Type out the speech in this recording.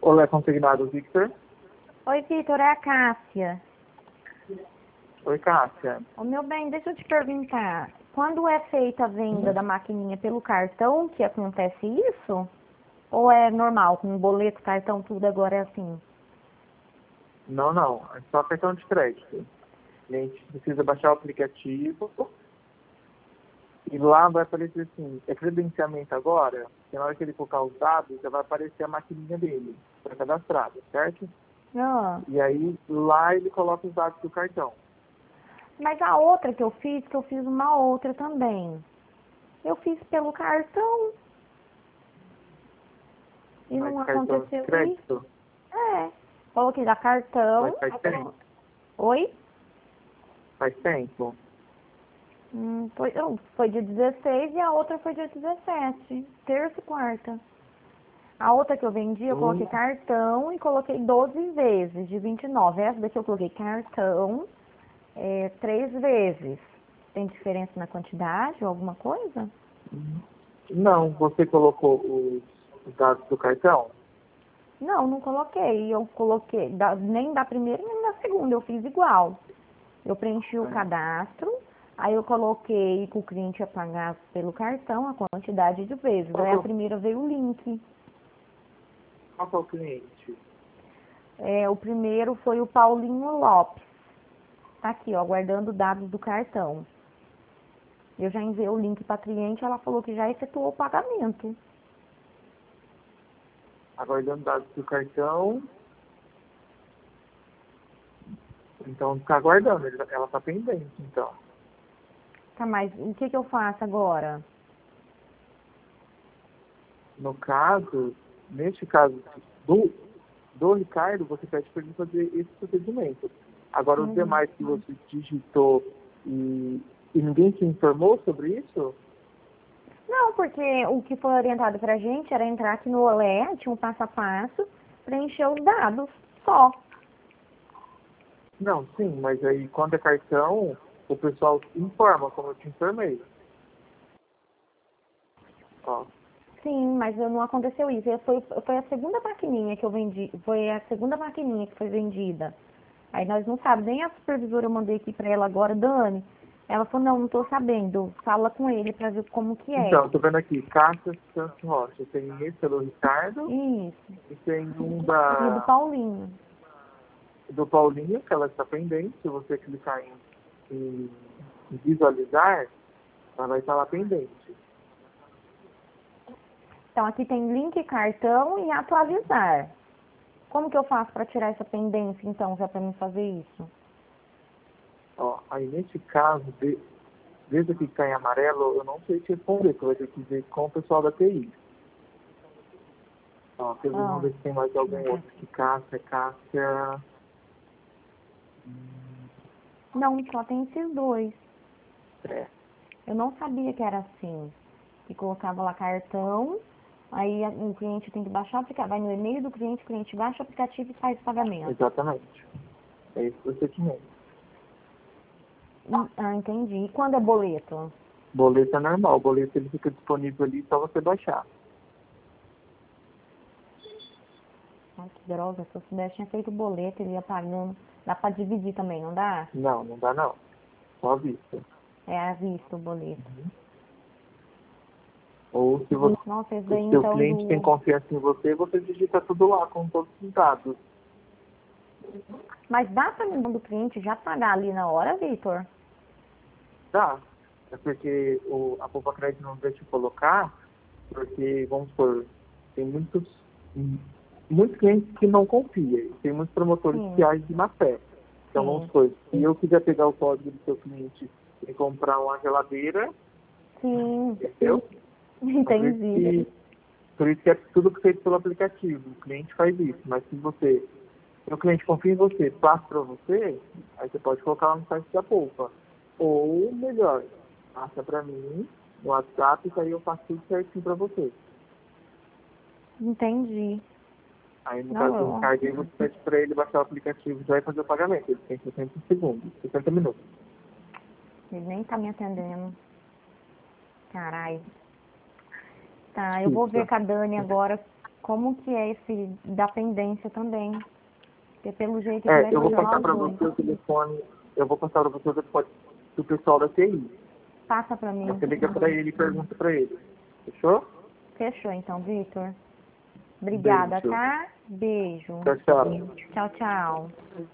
Olá, consignado Victor. Oi, Vitor, é a Cássia. Oi, Cássia. Ô, meu bem, deixa eu te perguntar. Quando é feita a venda da maquininha pelo cartão, que acontece isso? Ou é normal, com boleto, cartão, tudo agora é assim? Não. É só cartão de crédito. A gente precisa baixar o aplicativo e lá vai aparecer assim, é credenciamento agora, que na hora que ele colocar os dados, já vai aparecer a maquininha dele, para cadastrado, certo? Ah, E aí lá ele coloca os dados do cartão. mas a outra que eu fiz uma outra também. Eu fiz pelo cartão e Mas não cartão de aconteceu isso. crédito, É, coloquei já cartão. mas faz aí tempo. Oi? Faz tempo. Foi dia 16 e a outra foi dia 17. Terça e quarta. A outra que eu vendi, eu coloquei cartão e coloquei 12 vezes de 29. Essa daqui eu coloquei cartão 3 vezes. Tem diferença na quantidade ou alguma coisa? Não, você colocou os dados do cartão? Não, não coloquei. Eu coloquei nem da primeira nem da segunda. Eu fiz igual. Eu preenchi o cadastro, aí eu coloquei que o cliente ia pagar pelo cartão a quantidade de vezes. Aí a primeira veio o link. Qual que é o cliente? O primeiro foi o Paulinho Lopes. Tá aqui, ó, guardando dados do cartão. Eu já enviei o link para a cliente, ela falou que já efetuou o pagamento. Aguardando dados do cartão. Então está aguardando, ela está pendente, então. Tá, mas o que eu faço agora? No caso, neste caso do Ricardo, você pede para ele fazer esse procedimento. Agora, os demais que você digitou e ninguém te informou sobre isso? Não, porque o que foi orientado pra gente era entrar aqui no Olé, tinha um passo a passo, preencher os dados, só. Não, sim, mas aí quando é cartão, o pessoal informa, como eu te informei. Ó, Sim, mas não aconteceu isso. Foi a segunda maquininha que eu vendi, foi a segunda maquininha que foi vendida. Aí nós não sabemos, nem a supervisora eu mandei aqui pra ela agora, Dani. Ela falou, não tô sabendo, fala com ele pra ver como que é. então, estou vendo aqui, Cássia Santos Rocha. Tem esse do Ricardo Isso. e tem um E do Paulinho. do Paulinho, que ela está pendente. Se você clicar em visualizar, ela vai estar lá pendente. Então aqui tem link, cartão e atualizar. Como que eu faço para tirar essa pendência, então, já para mim fazer isso? Ó, aí nesse caso, desde que está em amarelo, eu não sei te responder, você vai ter que ver com o pessoal da TI. Ó, vamos ver se tem mais algum outro. Que Cássia. Não, só tem esses dois. É. Eu não sabia que era assim. Que colocava lá cartão, aí o cliente tem que baixar o aplicativo, vai no e-mail do cliente, o cliente baixa o aplicativo e faz o pagamento. Exatamente. É esse procedimento. Ah, entendi. E quando é boleto? Boleto é normal, o boleto ele fica disponível ali só você baixar. Ai, que droga, se eu soubesse, tinha feito boleto, ele ia pagando. Dá para dividir também, não dá? Não dá não. Só à vista. É à vista o boleto. Ou se você, Nossa, esse se daí o seu então cliente tem do... confiança em você, você digita tudo lá com todos os dados. Mas dá para mim do cliente já pagar ali na hora, Vitor? Dá. É porque a Poupa Crédito não deixa eu colocar, porque, vamos supor, tem muitos clientes que não confiam, e tem muitos promotores que agem de má fé. Então, vamos supor, se eu quiser pegar o código do seu cliente e comprar uma geladeira, Sim, entendeu? entendi. Por isso que é tudo feito pelo aplicativo. O cliente faz isso. Mas se o cliente confia em você, passa para você, aí você pode colocar lá no site da Poupa. Ou, melhor, passa para mim no WhatsApp e aí eu faço tudo certinho para você. Entendi. Aí, no caso do Não, Ricardo, aí você pede para ele baixar o aplicativo e já vai fazer o pagamento. Ele tem 60 segundos, 60 minutos. ele nem tá me atendendo. Carai. Tá, eu vou ver Difícil. com a Dani agora como que é esse da pendência também. Porque pelo jeito que vai Eu vou fazer passar nós para dois. você o telefone, eu vou passar para você o telefone do pessoal da TI. Passa pra mim. Você liga para ele e pergunta para ele. Fechou? Fechou então, Vitor. Obrigada, Beijo. tá? Beijo. Tchau, tchau. Tchau, tchau.